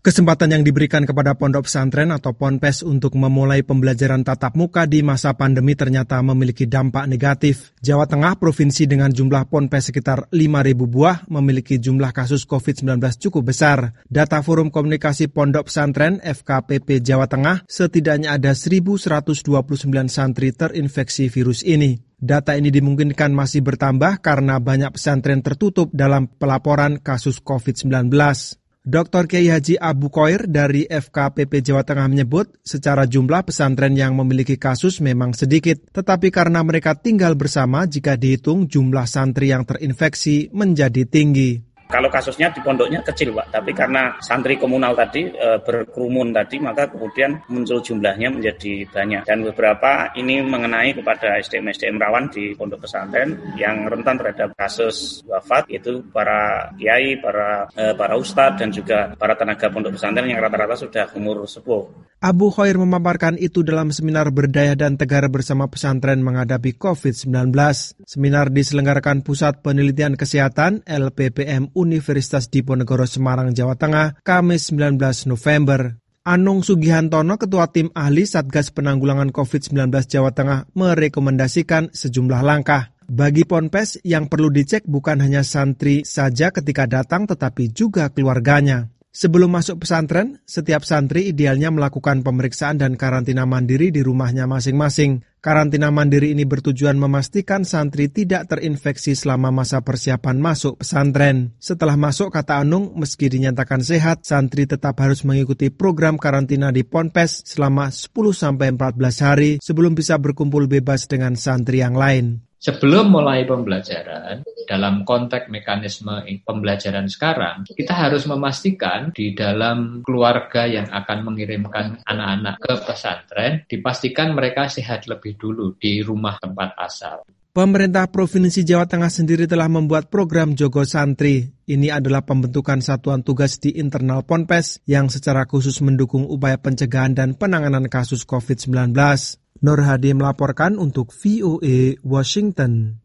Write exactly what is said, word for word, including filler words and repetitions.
Kesempatan yang diberikan kepada pondok pesantren atau ponpes untuk memulai pembelajaran tatap muka di masa pandemi ternyata memiliki dampak negatif. Jawa Tengah, provinsi dengan jumlah ponpes sekitar lima ribu buah, memiliki jumlah kasus covid sembilan belas cukup besar. Data Forum Komunikasi Pondok Pesantren F K P P Jawa Tengah, setidaknya ada seribu seratus dua puluh sembilan santri terinfeksi virus ini. Data ini dimungkinkan masih bertambah karena banyak pesantren tertutup dalam pelaporan kasus covid sembilan belas. Doktor Kiai Haji Abu Khoir dari F K P P Jawa Tengah menyebut, secara jumlah pesantren yang memiliki kasus memang sedikit, tetapi karena mereka tinggal bersama, jika dihitung jumlah santri yang terinfeksi menjadi tinggi. Kalau kasusnya di pondoknya kecil, Pak, tapi karena santri komunal tadi e, berkerumun tadi, maka kemudian muncul jumlahnya menjadi banyak. Dan beberapa ini mengenai kepada S D M-S D M rawan di pondok pesantren yang rentan terhadap kasus wafat, yaitu para kiai, para e, para ustadz, dan juga para tenaga pondok pesantren yang rata-rata sudah umur sepuh. Abu Khoir memaparkan itu dalam seminar berdaya dan tegar bersama pesantren menghadapi covid sembilan belas. Seminar diselenggarakan Pusat Penelitian Kesehatan L P P M Universitas Diponegoro Semarang, Jawa Tengah, Kamis sembilan belas November. Anung Sugihantono, Ketua Tim Ahli Satgas Penanggulangan covid sembilan belas Jawa Tengah, merekomendasikan sejumlah langkah. Bagi ponpes, yang perlu dicek bukan hanya santri saja ketika datang, tetapi juga keluarganya. Sebelum masuk pesantren, setiap santri idealnya melakukan pemeriksaan dan karantina mandiri di rumahnya masing-masing. Karantina mandiri ini bertujuan memastikan santri tidak terinfeksi selama masa persiapan masuk pesantren. Setelah masuk, kata Anung, meski dinyatakan sehat, santri tetap harus mengikuti program karantina di ponpes selama sepuluh sampai empat belas hari sebelum bisa berkumpul bebas dengan santri yang lain. Sebelum mulai pembelajaran, dalam konteks mekanisme pembelajaran sekarang, kita harus memastikan di dalam keluarga yang akan mengirimkan anak-anak ke pesantren, dipastikan mereka sehat lebih dulu di rumah tempat asal. Pemerintah Provinsi Jawa Tengah sendiri telah membuat program Jogo Santri. Ini adalah pembentukan satuan tugas di internal ponpes yang secara khusus mendukung upaya pencegahan dan penanganan kasus covid sembilan belas. Nur Hadi melaporkan untuk V O A Washington.